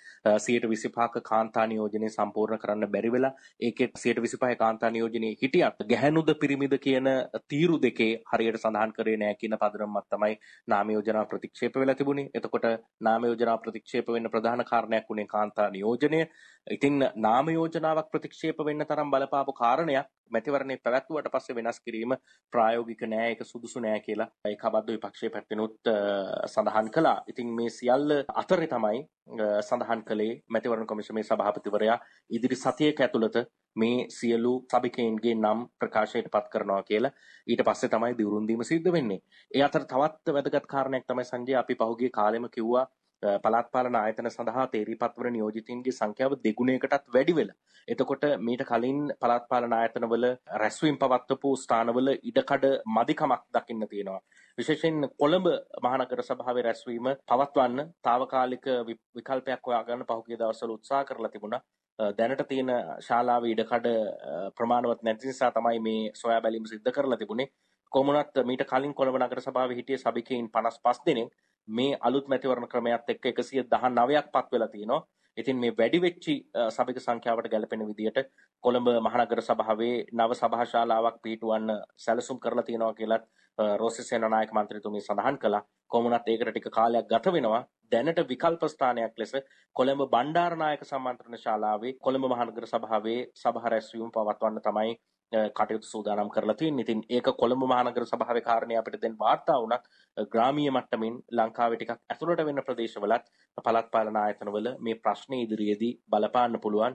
125ක කාන්තා නියෝජනය සම්පූර්ණ කරන්න බැරි වෙලා. ඒකේ 125 කාන්තා නියෝජනයේ හිටියත් ගැහැණුද පිරිමිද කියන තීරු දෙකේ හරියට සඳහන් කරේ නැහැ කියන පදනමක් තමයි නාම යෝජනා ප්‍රතික්ෂේප වෙලා තිබුණේ. එතකොට නාම යෝජනා ප්‍රතික්ෂේප වෙන්න ප්‍රධාන කාරණයක් වුණේ කාන්තා නියෝජනය. ඉතින් නාම යෝජනාවක් ප්‍රතික්ෂේප වෙන්න තරම් බලපාපු කාරණයක් මැතිවරණේ පැවැත්වුවට පස්සේ වෙනස් කිරීම ප්‍රායෝගික නෑ, ඒක සුදුසු නෑ කියලා ඒකාබද්ධ විපක්ෂයේ පැත්තෙනුත් සඳහන් කළා. ඉතින් මේ සියල්ල අතරේ තමයි සඳහන් කළේ මැතිවරණ කොමිසමේ සභාපතිවරයා ඉදිරි සතියක ඇතුළත මේ සියලු සභිකයන්ගේ නම් ප්‍රකාශයට පත් කරනවා කියලා. ඊට පස්සේ තමයි දිවුරුම් දීම සිද්ධ වෙන්නේ. ඒ අතර තවත් වැදගත් කාරණයක් තමයි සංජය, අපි පහුගිය කාලෙම කිව්වා පළාත් පාලන ආයතන සඳහා තේරීපත් වන නියෝජිතයින්ගේ සංඛ්‍යාව දෙගුණයකටත් වැඩි වෙලා. එතකොට මීට කලින් පළාත් පාලන ආයතනවල රැස්වීම පවත්වපු ස්ථානවල ඉඩකඩ මදිකමක් දකින්න තියෙනවා. විශේෂයෙන් කොළඹ මහනගර සභාවේ රැස්වීම පවත්වන්න తాවකාලික විකල්පයක් හොයාගන්න පහුගිය දවස්වල උත්සාහ කරලා තිබුණා. දැනට තියෙන ශාලාවේ ඉඩකඩ ප්‍රමාණවත් නැති නිසා තමයි මේ සොයා බැලීම සිද්ධ කරලා තිබුණේ. කොමුණත් මීට කලින් කොළඹ නගර සභාවේ හිටිය සභිකයින් 55 දෙනෙක් මේ අලුත් මැතිවරණ ක්‍රමයත් එක්ක 119ක් පත් වෙලා තියෙනවා. ඉතින් මේ වැඩි වෙච්චි සභික සංඛ්‍යාවට ගැලපෙන විදියට කොළඹ මහනගර සභාවේ නව සභා ශාලාවක් පිහිටුවන්න සැලසුම් කරලා තියෙනවා කියලත් රෝසි සේනානායක මන්ත්‍රීතුමිය සඳහන් කළා. කොමුණත් ඒකට ටික කාලයක් ගත වෙනවා. දැනට විකල්ප ස්ථානයක් ලෙස කොළඹ බණ්ඩාරනායක සම්මන්ත්‍රණ ශාලාවේ කොළඹ මහනගර සභාවේ සභා රැස්වීම පවත්වන්න තමයි කටයුතු සූදානම් කරලා තියෙන්නේ. ඉතින් ඒක කොළඹ මහනගර සභාවේ කාරණේ අපිට දැන් වාර්තා වුණා. ග්‍රාමීය මට්ටමින් ලංකාවේ ටිකක් ඇතුළට වෙන ප්‍රදේශවලත් පළාත් පාලන ආයතනවල මේ ප්‍රශ්නේ ඉදිරියේදී බලපාන්න පුළුවන්.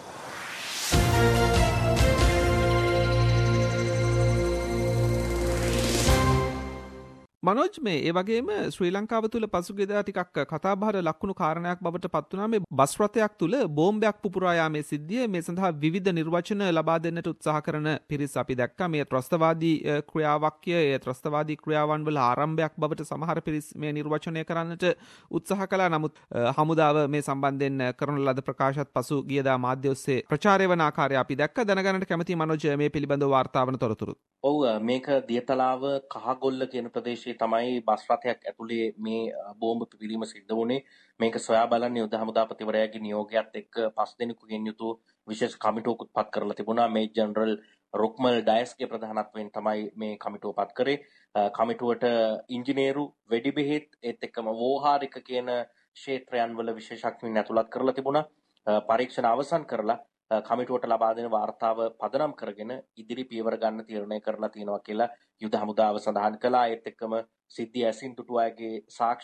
මනෝජ්, මේ ඒ වගේම ශ්‍රී ලංකාව තුළ පසුගියදා ටිකක් කතාබහට ලක්වුණු කාරණයක් බවට පත් වුණා මේ බස් රථයක් තුළ බෝම්බයක් පුපුරා යාමේ සිද්ධිය. මේ සඳහා විවිධ නිර්වචන ලබා දෙන්නට උත්සාහ කරන පිරිස අපි දැක්කා. මේ ත්‍රස්තවාදී ක්‍රියාවක්ය, ඒ ත්‍රස්තවාදී ක්‍රියාවන් වල ආරම්භයක් බවට සමහර පිරිස් මේ නිර්වචනය කරන්නට උත්සාහ කළා. නමුත් හමුදාව මේ සම්බන්ධයෙන් කරන ලද ප්‍රකාශات පසුගියදා මාධ්‍ය ඔස්සේ ප්‍රචාරය වන ආකාරය අපි දැක්කා. දැනගන්නට කැමති මනෝජ් මේ පිළිබඳව වාර්තා වන තොරතුරු. ඔව්, මේක දියතලාව කහගොල්ල කියන ප්‍රදේශයේ තමයි බස් රථයක් ඇතුලේ මේ බෝම්බ පිපිරීම සිද්ධ වුණේ. මේක සොයා බලන්න යුද හමුදාපතිවරයාගේ නියෝගයත් එක්ක 5 දෙනෙකුගෙන් යුතු විශේෂ කමිටුවකුත් පත් කරලා තිබුණා. මේ ජෙනරල් රොක්මල් ඩයස්ගේ ප්‍රධානත්වයෙන් තමයි මේ කමිටුව පත් කරේ. කමිටුවට ඉංජිනේරු, වෙඩි බෙහෙත්, ඒත් එක්කම වෝහාරික කියන ක්ෂේත්‍රයන් වල විශේෂඥයින් ඇතුළත් කරලා තිබුණා. පරීක්ෂණ අවසන් කරලා කමිටුවට ලබා දෙන වාර්තාව පදනම් කරගෙන ඉදිරි පියවර ගන්න තීරණය කරලා තියෙනවා කියලා යුද හමුදාව සඳහන් කළා. ඒත් එක්කම සිද්ධිය ඇසින් තුටු අයගේ සාක්ෂිත්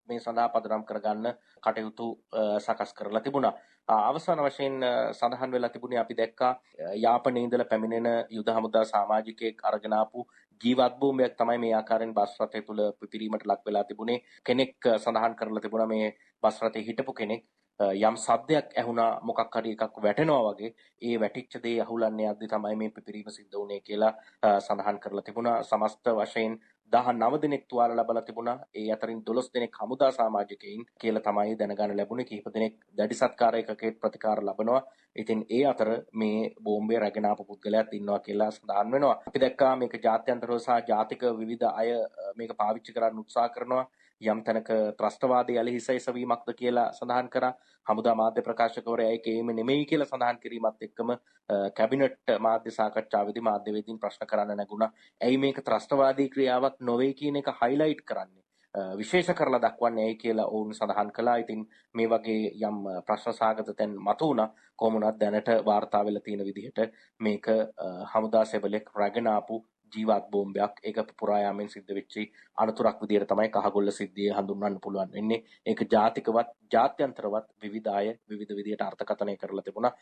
මේ සඳහා පදනම් කරගන්න කටයුතු සකස් කරලා තිබුණා. අවසාන වශයෙන් සඳහන් වෙලා තිබුණේ අපි දැක්කා යාපනයේ ඉඳලා පැමිණෙන යුද හමුදා සමාජිකයෙක් අරගෙන ආපු ජීවත් භූමියක් තමයි මේ ආකාරයෙන් බස් රථය තුල පිපිරීමට ලක් වෙලා තිබුණේ. කෙනෙක් සඳහන් කරලා තිබුණා මේ බස් රථයේ හිටපු කෙනෙක් යම් සද්දයක් ඇහුණා මොකක් හරි එකක් වැටෙනවා වගේ ඒ වැටිච්ච දේ අහුලන්නේ යද්දි තමයි මේ පිපිරීම සිද්ධ වුණේ කියලා සඳහන් කරලා තිබුණා. සමස්ත වශයෙන් 19 දෙනෙක් තුවාල ලැබලා තිබුණා. ඒ අතරින් 12 දෙනෙක් හමුදා සමාජිකයින් කියලා තමයි දැනගන්න ලැබුණේ. කිහිප දෙනෙක් දැඩි සත්කාර එකකේ ප්‍රතිකාර ලබනවා. ඉතින් ඒ අතර මේ බෝම්බය රැගෙන ආපු පුද්ගලයාත් ඉන්නවා කියලා සඳහන් වෙනවා. අපි දැක්කා මේක ජාත්‍යන්තරව සහ ජාතික විවිධ අය මේක පාවිච්චි කරන්න උත්සාහ කරනවා. යම් තැනක ත්‍රස්තවාදී අලහිසයිසවීමක්ද කියලා සඳහන් කරා. හමුදා මාධ්‍ය ප්‍රකාශකවරයා ඒකේම නෙමෙයි කියලා සඳහන් කිරීමත් එක්කම කැබිනට් මාධ්‍ය සාකච්ඡාවේදී මාධ්‍යවේදීන් ප්‍රශ්න කරන්න නැගුණා. ඇයි මේක ත්‍රස්තවාදී ක්‍රියාවක් නොවේ කියන එක හයිලයිට් කරන්නේ? විශේෂ කරලා දක්වන්නේ ඇයි කියලා ඔවුන් සඳහන් කළා. ඉතින් මේ වගේ යම් ප්‍රශ්න සාගත තැන් මතුවුණා. කොහොමුණත් දැනට වාර්තා වෙලා තියෙන විදිහට මේක හමුදා සෙබලෙක් රැගෙන ආපු ජීවත් බෝම්බයක්. ඒක පුරා යාමෙන් සිද්ධ වෙච්ච අනතුරක් විදිහට තමයි කහගොල්ල සිද්ධිය හඳුන්වන්න පුළුවන් වෙන්නේ. ඒක ජාතිකවත් ජාත්‍යන්තරවත් විවිධ අය විවිධ විදිහට අර්ථකථනය කරලා තිබුණා.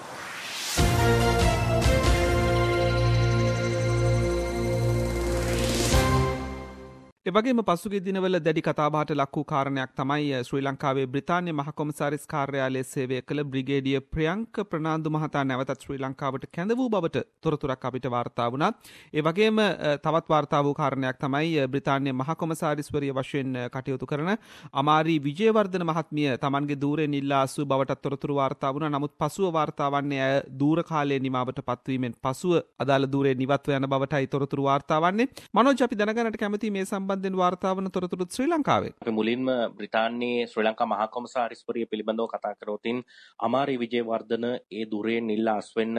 එවගේම පසුගිය දිනවල දැඩි කතාබහට ලක් වූ කාරණයක් තමයි ශ්‍රී ලංකාවේ බ්‍රිතාන්‍ය මහ කොමසාරිස් කාර්යාලයේ සේවය කළ බ්‍රිගේඩියර් ප්‍රියංක ප්‍රනාන්දු මහතා නැවතත් ශ්‍රී ලංකාවට කැඳ වූ බවට තොරතුරක් අපිට වාර්තා වුණා. ඒ වගේම තවත් වාර්තා වූ කාරණයක් තමයි බ්‍රිතාන්‍ය මහ කොමසාරිස්වරිය වශයෙන් කටයුතු කරන අමාරි විජේවර්ධන මහත්මිය Tamanගේ ධූරයෙන් ඉල්ලා අසු බවට තොරතුරු වාර්තා වුණා. නමුත් පසුව වාර්තා වන්නේ අය ධූර කාලයේ නිමාවට පත්වීමෙන් පසුව අදාළ ධූරේ නිවත්ව යන බවටයි තොරතුරු වාර්තා වන්නේ. මනෝජ් අපි දැනගන්නට කැමති මේ සම්බන්ධයෙන් වාර්තා වන තොරතුරු ශ්‍රී ලංකාවේ. අපි මුලින්ම බ්‍රිතාන්‍යයේ ශ්‍රී ලංකා මහා කොමසාරිස්වරිය පිළිබඳව කතා කරොතින් අමාරි විජේවර්ධන ඒ ධූරයෙන් ඉල්ලා අස්වෙන්න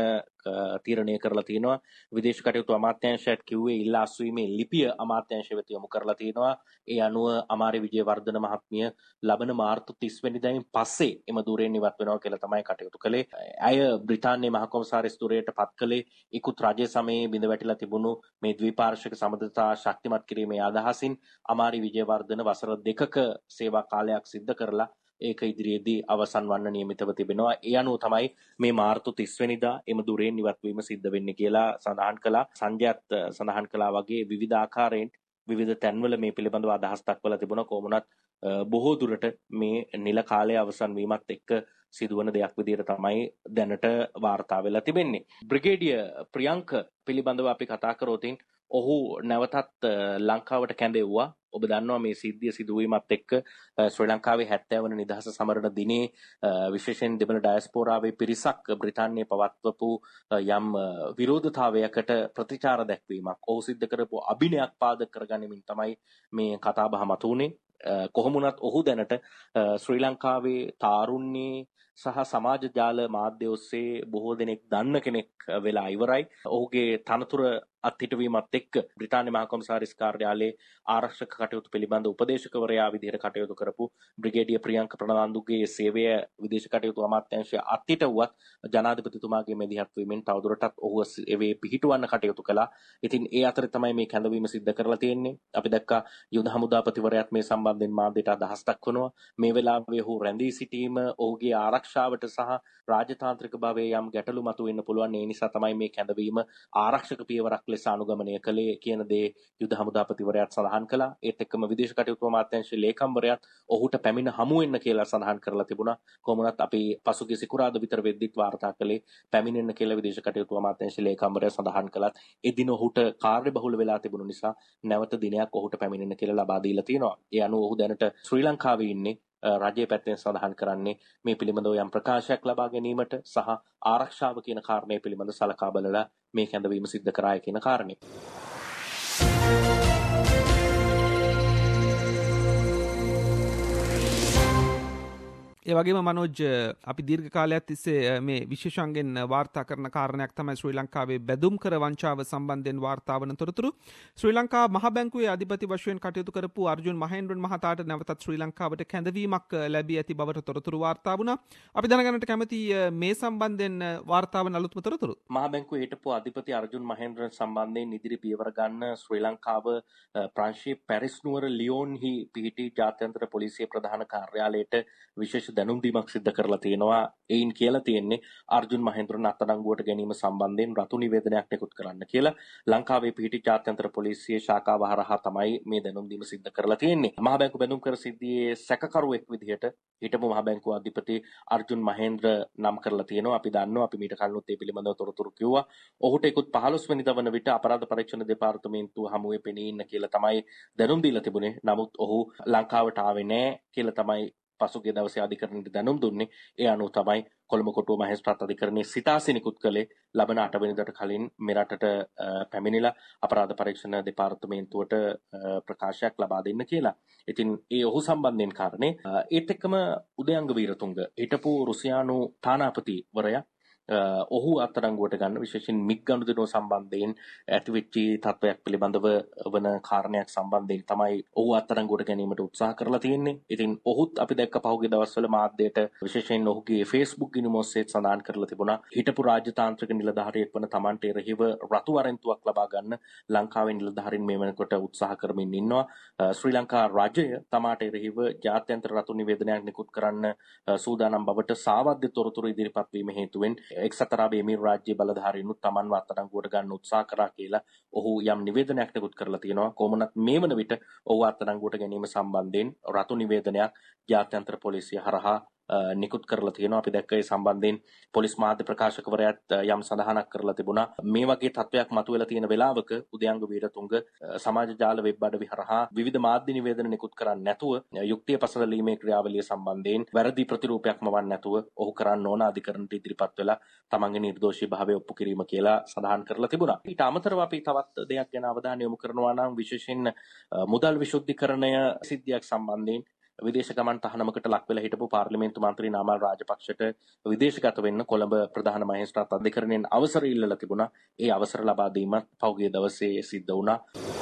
තීරණය කරලා තියෙනවා. විදේශ කටයුතු අමාත්‍යාංශයට කිව්වේ ඉල්ලා අස්වීමේ ලිපිය අමාත්‍යාංශය වෙත යොමු කරලා තියෙනවා. ඒ අනුව අමාරි විජේවර්ධන මහත්මිය ලබන මාර්තු 30 වෙනිදායින් පස්සේ එම ධූරයෙන් ඉවත් වෙනවා කියලා තමයි කටයුතු කළේ. ඇය බ්‍රිතාන්‍යයේ මහා කොමසාරිස් ධූරයට පත් කළේ ඉක්ුත් රජය සමයේ බිඳ වැටිලා තිබුණු මේ ද්විපාර්ශ්වික සමබරතා ශක්තිමත් කිරීමේ අදහසින් අමාරි විජේවර්ධන වසර 2ක සේවා කාලයක් සිද්ධ කරලා ඒක ඉදිරියේදී අවසන් වන්න නියමිතව තිබෙනවා. ඒ අනුව තමයි මේ මාර්තු 30 වෙනිදා එම ධූරයෙන් ඉවත් වීම සිද්ධ වෙන්නේ කියලා සඳහන් කළා. සංජයත් සඳහන් කළා වගේ විවිධ ආකාරයෙන් විවිධ තැන්වල මේ පිළිබඳව අදහස් දක්වලා තිබුණා. කොහොමුණත් බොහෝ දුරට මේ නිල කාලය අවසන් වීමත් එක්ක සිදුවන දෙයක් විදිහට තමයි දැනට වාර්තා වෙලා තිබෙන්නේ. බ්‍රිගේඩියර් ප්‍රියංක පිළිබඳව අපි කතා කරොතින් ඔහු නැවතත් ලංකාවට කැඳෙව්වා. ඔබ දන්නවා මේ සිද්ධිය සිදුවීමත් එක්ක ශ්‍රී ලංකාවේ 70 වන නිදහස සමරන දිනේ විශේෂයෙන් දෙමළ ඩයස්පෝරාවේ පිරිසක් බ්‍රිතාන්‍යයේ පවත්වපු යම් විරෝධතාවයකට ප්‍රතිචාර දැක්වීමක් ඔහු සිද්ධ කරපු අභිනයක් පාදක කරගනිමින් තමයි මේ කතාබහ මතුවුනේ. කොහොමුණත් ඔහු දැනට ශ්‍රී ලංකාවේ තාරුණ්‍යයේ සහ සමාජ ජාල මාධ්‍ය ඔස්සේ බොහෝ දෙනෙක් දන්න කෙනෙක් වෙලා ඉවරයි. ඔහුගේ තනතුර අත්හිටවීමත් එක්ක බ්‍රිතාන්‍ය මහා කොමසාරිස් කාර්යාලයේ ආරක්ෂක කටයුතු පිළිබඳ උපදේශකවරයා විදිහට කටයුතු කරපු බ්‍රිගේඩියර් ප්‍රියංක ප්‍රනාන්දුගේ සේවය විදේශ කටයුතු අමාත්‍යාංශය අත්හිටුවත් ජනාධිපතිතුමාගේ මෙදිහත් වීමෙන් තවදුරටත් ඔහු එවේ පිහිටවන්න කටයුතු කළා. ඉතින් ඒ අතරේ තමයි මේ කැඳවීම සිද්ධ කරලා තියෙන්නේ. අපි දැක්කා යුද හමුදාපතිවරයාත් මේ සම්බන්ධයෙන් මාධ්‍යට අදහස් දක්වනවා. මේ වෙලාවේ ඔහු රැඳී සිටීම ඔහුගේ ආරක්ෂාවට සහ රාජතාන්ත්‍රික භාවයේ යම් ගැටලු මතුවෙන්න පුළුවන්. ඒ නිසා තමයි මේ කැඳවීම ආරක්ෂක පියවරක් ලෙස අනුගමනය කළේ කියන දේ යුද හමුදාපතිවරයාත් සඳහන් කළා. ඒත් එක්කම විදේශ කටයුතු අමාත්‍යාංශයේ ලේකම්වරයාත් ඔහුට පැමිණ හමු වෙන්න කියලා සඳහන් කරලා තිබුණා. කොහොමුණත් අපි පසුගිය සිකුරාදා විතර වෙද්දිත් වාර්තා කළේ පැමිණෙන්න කියලා විදේශ කටයුතු අමාත්‍යාංශයේ ලේකම්වරයා සඳහන් කළත් එදින ඔහුට කාර්යබහුල වෙලා තිබුණු නිසා නැවත දිනයක් ඔහුට පැමිණෙන්න කියලා ලබා දීලා තියෙනවා. ඒ අනුව ඔහු දැනට ශ්‍රී ලංකාවේ ඉන්නේ. රජයේ පැත්තෙන් සඳහන් කරන්නේ මේ පිළිබඳව යම් ප්‍රකාශයක් ලබා ගැනීමට සහ ආරක්ෂාව කියන කාරණය පිළිබඳව සලකා බලලා මේ කැඳවීම සිද්ධ කරාය කියන කාරණේ. ඒ වගේම මනෝජ් අපි දීර්ඝ කාලයක් තිස්සේ මේ විශේෂයෙන් වාර්තා කරන කාරණයක් තමයි ශ්‍රී ලංකාවේ බැදුම් කර වංචාව සම්බන්ධයෙන් වාර්තා වන තොරතුරු. ශ්‍රී ලංකා මහ බැංකුවේ අධිපති වශයෙන් කටයුතු කරපු අර්ජුන් මහේන්ද්‍රන් මහතාට නැවතත් ශ්‍රී ලංකාවට කැඳවීමක් ලැබී ඇති බවට තොරතුරු වාර්තා වුණා. අපි දැනගන්නට කැමති මේ සම්බන්ධයෙන් වාර්තා වන අලුත්ම තොරතුරු. මහ බැංකුවේ හිටපු අධිපති අර්ජුන් මහේන්ද්‍රන් සම්බන්ධයෙන් ඉදිරි පියවර ගන්න ශ්‍රී ලංකාව ප්‍රංශයේ පැරිස් නුවර ලියෝන්හි පිහිටි ජාත්‍යන්තර පොලිසිය ප්‍රධාන කාර්යාලයට විශේෂ දැනුම් දීමක් සිදු කරලා තියෙනවා. එයින් කියලා තියෙන්නේ අර්ජුන් මහේන්ද්‍රන් අත්අඩංගුවට ගැනීම සම්බන්ධයෙන් රතු නිවේදනයක් නිකුත් කරන්න කියලා. ලංකාවේ පිහිටි ජාත්‍යන්තර පොලිසියේ ශාඛාව හරහා තමයි මේ දැනුම් දීම සිදු කරලා තියෙන්නේ. මහ බැංකු බැඳුම් කර සිද්ධියේ සැකකරුවෙක් විදිහට හිටපු මහ බැංකුව අධිපති අර්ජුන් මහේන්ද්‍ර නම් කරලා තියෙනවා. අපි දන්නවා අපි මීට කලිනුත් මේ පිළිබඳව තොරතුරු කිව්වා. ඔහුට ඉක්ුත් 15 වෙනිදා වන විට අපරාධ පරීක්ෂණ දෙපාර්තමේන්තුව හමුවේ පෙනී ඉන්න කියලා තමයි දැනුම් දීලා තිබුණේ. නමුත් ඔහු ලංකාවට ආවේ නැහැ කියලා තමයි පසුගිය දවසේ අධිකරණයට දැනුම් දුන්නේ. ඒ අනුව තමයි කොළඹ කොටුව මහේස්ත්‍රාත් අධිකරණයේ සිතාසි නිකුත් කළේ ලබන 8 වෙනිදාට කලින් මෙරටට පැමිණිලා අපරාධ පරීක්ෂණ දෙපාර්තමේන්තුවට ප්‍රකාශයක් ලබා දෙන්න කියලා. ඉතින් ඒ ඔහු සම්බන්ධයෙන් කාරණේ ඒත් එක්කම උදයංග වීරතුංග හිටපු රුසියානු තානාපතිවරයා ඔහු අත්අඩංගුවට ගන්න විශේෂයෙන් මිග් ගනුදෙනුව සම්බන්ධයෙන් ඇතිවෙච්ච තත්ත්වයක් පිළිබඳව වන කාරණයක් සම්බන්ධයෙන් තමයි ඔහු අත්අඩංගුවට ගැනීමට උත්සාහ කරලා තියෙන්නේ. ඉතින් ඔහුත් අපි දැක්ක පහුගිය දවස්වල මාධ්‍යයට විශේෂයෙන් ඔහුගේ Facebook ගිණුම ඔස්සේ සඳහන් කරලා තිබුණා හිටපු රාජ්‍යතාන්ත්‍රික නිලධාරියෙක් වන තමන්ට එරෙහිව රතු වරෙන්තුවක් ලබා ගන්න ලංකාවේ නිලධාරීන් මේ වෙනකොට උත්සාහ කරමින් ඉන්නවා. ශ්‍රී ලංකා රජය තමාට එරෙහිව ජාත්‍යන්තර රතු නිවේදනයක් නිකුත් කරන්න සූදානම් බවට සාවද්‍ය තොරතුරු ඉදිරිපත් වීම හේතුවෙන් එක්සත් අරාබි එමිරාතු රාජ්‍ය බලධාරීනුත් තමන්ව අත්අඩංගුවට ගන්න උත්සාහ කරා කියලා ඔහු යම් නිවේදනයක් නිකුත් කරලා තියෙනවා. කොහොමනත් මේ වන විට ඔහු අත්අඩංගුවට ගැනීම සම්බන්ධයෙන් රතු නිවේදනයක් ජාත්‍යන්තර පොලිසිය හරහා නිකුත් කරලා තියෙනවා. අපි දැක්ක ඒ සම්බන්ධයෙන් පොලිස් මාධ්‍ය ප්‍රකාශකවරයාත් යම් සඳහනක් කරලා තිබුණා. මේ වගේ තත්ත්වයක් මතුවලා තියෙන වෙලාවක උදයංග වීරතුංග සමාජ ජාල වෙබ් අඩවි හරහා විවිධ මාධ්‍ය නිවේදන නිකුත් කරන්නේ නැතුව යුක්තිය පසලීමේ ක්‍රියාවලිය සම්බන්ධයෙන් වැරදි ප්‍රතිරූපයක් මවන්නේ නැතුව ඔහු කරන්න ඕන අධිකරණයට ඉදිරිපත් වෙලා තමන්ගේ නිර්දෝෂී භාවය ඔප්පු කිරීම කියලා සඳහන් කරලා තිබුණා. ඊට අමතරව අපි තවත් දෙයක් ගැන අවධානය යොමු කරනවා නම් විශේෂයෙන් මුදල් විශුද්ධිකරණය සිද්ධියක් සම්බන්ධයෙන් විදේශ ගමන් තහනමකට ලක් වෙලා හිටපු පාර්ලිමේන්තු මන්ත්‍රී නාමල් රාජපක්ෂට විදේශගත වෙන්න කොළඹ ප්‍රධාන මහේස්ත්‍රාත් අධිකරණයෙන් අවසර ඉල්ලලා තිබුණා. ඒ අවසර ලබා දීමත් පහුගිය දවසේ සිද්ධ වුණා.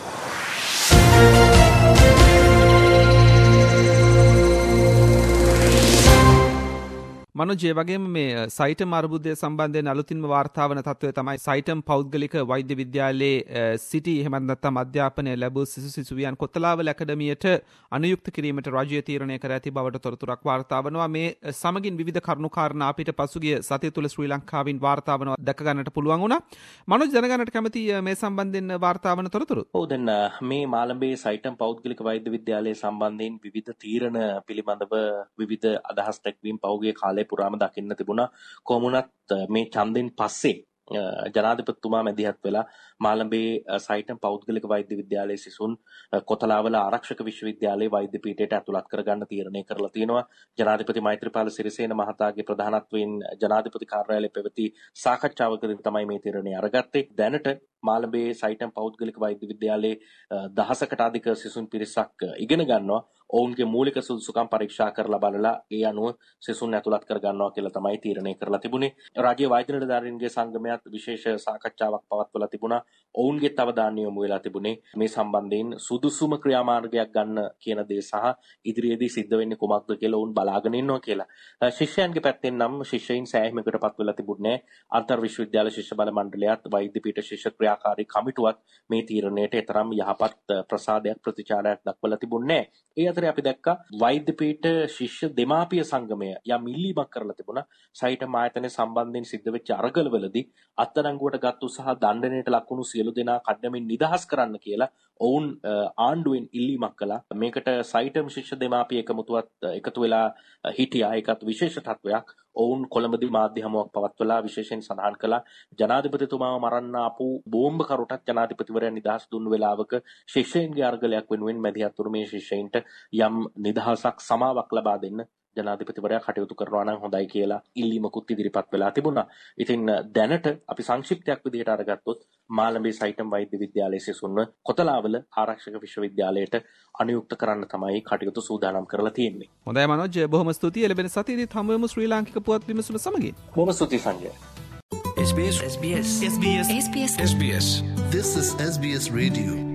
මනෝජ් වගේම මේ සයිටම් අර්බුදය සම්බන්ධයෙන් අලුතින්ම වාර්තා වන තත්ත්වය තමයි සයිටම් පෞද්ගලික වෛද්‍ය විද්‍යාලයේ සිටි එහෙමත් නැත්නම් අධ්‍යාපනය ලැබූ සිසුවියන් කොත්තලාවල ඇකඩමියට අනුයුක්ත කිරීමට රජය තීරණය කර ඇති බවට තොරතුරක් වාර්තා වනවා. මේ සමගින් විවිධ කරුණු කාරණා අපිට පසුගිය සතිය තුළ ශ්‍රී ලංකාවෙන් වාර්තා වනවා දැක ගන්නට පුළුවන් වුණා. මනෝජ් දැනගන්නට කැමති මේ සම්බන්ධයෙන් වාර්තා වන තොරතුරු. ඔව් දැන් මේ මාළඹේ සයිටම් පෞද්ගලික වෛද්‍ය විද්‍යාලයේ සම්බන්ධයෙන් විවිධ තීරණ පිළිබඳව විවිධ අදහස් දැක්වීම් පහුගිය කාලේ පුරාම දකින්න තිබුණා. කොමුණත් මේ ඡන්දෙන් පස්සේ ජනාධිපතිතුමා මැදිහත් වෙලා මාළඹේ සයිටම් පෞද්ගලික වෛද්‍ය විද්‍යාලයේ සිසුන් කොතලාවල ආරක්ෂක විශ්වවිද්‍යාලයේ වෛද්‍ය පීඨයට ඇතුළත් කරගන්න තීරණය කරලා තියෙනවා. ජනාධිපති මෛත්‍රීපාල සිරිසේන මහතාගේ ප්‍රධානත්වයෙන් ජනාධිපති කාර්යාලයේ පැවති සාකච්ඡාවකදී තමයි මේ තීරණය අරගත්තේ. දැනට මාළඹේ සයිටම් පෞද්ගලික වෛද්‍ය විද්‍යාලයේ දහසකට අධික සිසුන් පිරිසක් ඉගෙන ගන්නවා. ඔවුන්ගේ මූලික සුදුසුකම් පරීක්ෂා කරලා බලලා ඒ අනුව සිසුන් ඇතුළත් කර ගන්නවා කියලා තමයි තීරණය කරලා තිබුණේ. රාජ්‍ය වෛද්‍ය නිලධාරීන්ගේ සංගමයත් විශේෂ සාකච්ඡාවක් පවත්වලා තිබුණා. ඔවුන්ගේ අවධානය යොමු වෙලා තිබුණේ මේ සම්බන්ධයෙන් සුදුසුම ක්‍රියාමාර්ගයක් ගන්න කියන දේ සහ ඉදිරියේදී සිද්ධ වෙන්නේ කුමක්ද කියලා ඔවුන් බලාගෙන ඉන්නවා කියලා. ශිෂ්‍යයන්ගේ පැත්තෙන් නම් ශිෂ්‍යයින් සෑහීමකටපත් වෙලා තිබුණේ අන්තර් විශ්වවිද්‍යාල ශිෂ්‍ය බල මණ්ඩලයත් වෛද්‍ය පීඨ ශිෂ්‍ය ක්‍රියාකාරී කමිටුවත් මේ තීරණයට තරම් යහපත් ප්‍රසාදයක් ප්‍රතිචාරයක් දක්වලා තිබුණේ නැහැ. ඒ අතරේ අපි දැක්කා වෛද්‍ය පීඨ ශිෂ්‍ය දෙමාපිය සංගමය යම් ඉල්ලීමක් කරලා තිබුණා. සයිටම් ආයතනයේ සම්බන්ධයෙන් සිද්ධ වෙච්ච අරගලවලදී අත්අඩංගුවට ගත්තු සහ දණ්ඩනයට ලක්වුණු සියලු දෙනා කඩමින් නිදහස් කරන්න කියලා ඔවුන් ආණ්ඩුවෙන් ඉල්ලීමක් කළා. මේකට සයිටම් ශිෂ්‍ය දෙමාපිය එකමුතුවත් එකතු වෙලා හිටියා. ඒකත් විශේෂ තත්වයක්. ඔවුන් කොළඹදී මාධ්‍ය හමුවක් පවත්වලා විශේෂයෙන් සඳහන් කළා ජනාධිපතිතුමාව මරන්න ආපු බෝම්බකරුටත් ජනාධිපතිවරයා නිදහස් දුන්නු වෙලාවක ශිෂ්‍යයින්ගේ අරගලයක් වෙනුවෙන් මැදිහත් වුණු මේ ශිෂ්‍යයින්ට යම් නිදහසක් සමාවක් ලබා දෙන්න ජනාධිපතිවරයා කටයුතු කරනවා නම් හොඳයි කියලා ඉල්ලීමකුත් ඉදිරිපත් වෙලා තිබුණා. ඉතින් දැනට අපි සංක්ෂිප්තයක් විදිහට අරගත්තොත් මාළඹේ සයිටම් වෛද්‍ය විද්‍යාලයේ සිසුන්ව කොතලාවල ආරක්ෂක විශ්වවිද්‍යාලයට අනුයුක්ත කරන්න තමයි කටයුතු සූදානම් කරලා තියෙන්නේ. හොඳයි මනෝජ්, බොහොම ස්තුතියි. ලැබෙන සතියේදී හමු වෙමු ශ්‍රී ලාංකික පුවත් විමසුම සමගින්. බොහොම ස්තුතියි Sanjaya. SBS. This is SBS Radio.